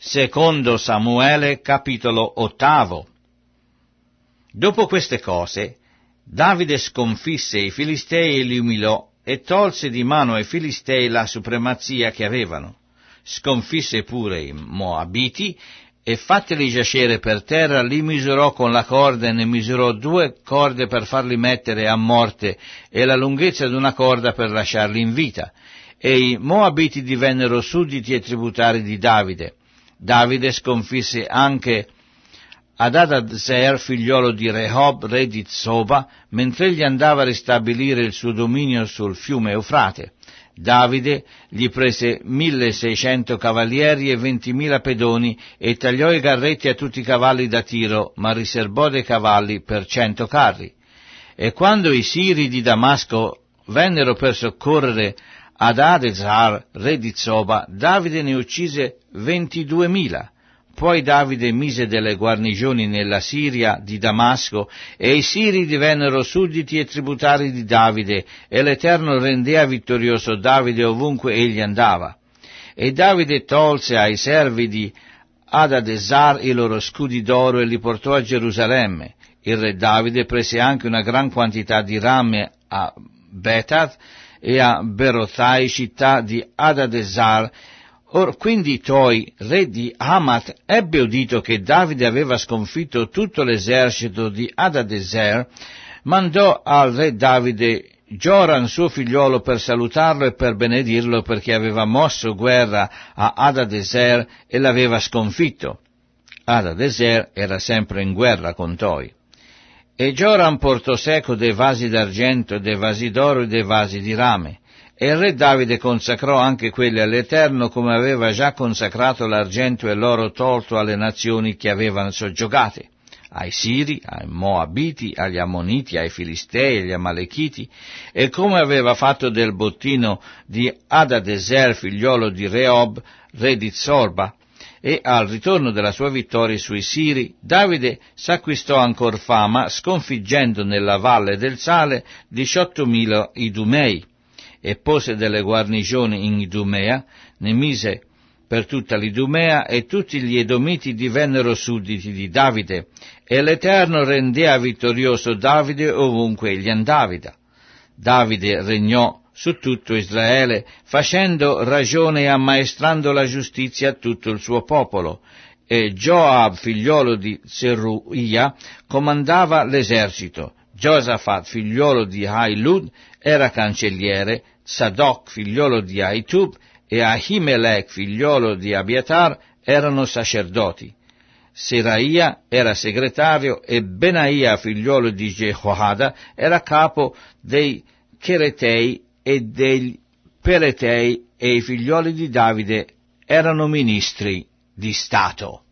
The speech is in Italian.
Secondo Samuele, capitolo 8. Dopo queste cose, Davide sconfisse i Filistei e li umiliò e tolse di mano ai Filistei la supremazia che avevano. Sconfisse pure i Moabiti e fatteli giacere per terra, li misurò con la corda e ne misurò 2 corde per farli mettere a morte e la lunghezza d'una corda per lasciarli in vita. E i Moabiti divennero sudditi e tributari di Davide. Davide sconfisse anche Adadezer, figliolo di Rehob, re di Zoba, mentre egli andava a ristabilire il suo dominio sul fiume Eufrate. Davide gli prese 1.600 cavalieri e 20.000 pedoni e tagliò i carretti a tutti i cavalli da tiro, ma riservò dei cavalli per 100 carri. E quando i siri di Damasco vennero per soccorrere Adadezer, re di Zoba, Davide ne uccise 22.000. Poi Davide mise delle guarnigioni nella Siria di Damasco, e i siri divennero sudditi e tributari di Davide, e l'Eterno rendeva vittorioso Davide ovunque egli andava. E Davide tolse ai servi di Adadezer i loro scudi d'oro e li portò a Gerusalemme. Il re Davide prese anche una gran quantità di rame a Betat e a Berothai, città di Adadezer. Quindi Toi, re di Hamat, ebbe udito che Davide aveva sconfitto tutto l'esercito di Adadezer, mandò al re Davide Gioram, suo figliolo, per salutarlo e per benedirlo, perché aveva mosso guerra a Adadezer e l'aveva sconfitto. Adadezer era sempre in guerra con Toi. E Gioram portò seco dei vasi d'argento, dei vasi d'oro e dei vasi di rame. E il re Davide consacrò anche quelli all'Eterno, come aveva già consacrato l'argento e l'oro tolto alle nazioni che avevano soggiogate, ai Siri, ai Moabiti, agli Ammoniti, ai Filistei, agli Amalechiti, e come aveva fatto del bottino di Adadezer, figliolo di Rehob, re di Zorba. E al ritorno della sua vittoria sui Siri, Davide s'acquistò ancor fama, sconfiggendo nella valle del Sale 18.000 idumei, e pose delle guarnigioni in Idumea, ne mise per tutta l'Idumea, e tutti gli Edomiti divennero sudditi di Davide, e l'Eterno rendeva vittorioso Davide ovunque egli andava. Davide regnò su tutto Israele, facendo ragione e ammaestrando la giustizia a tutto il suo popolo, e Joab, figliolo di Zeruia, comandava l'esercito. Giosafat, figliolo di Ahilud, era cancelliere, Zadok, figliolo di Ahitub, e Ahimelech, figliolo di Abiatar, erano sacerdoti. Seraia era segretario e Benaia, figliolo di Jehoada, era capo dei Cheretei e dei Peletei, e i figlioli di Davide erano ministri di Stato.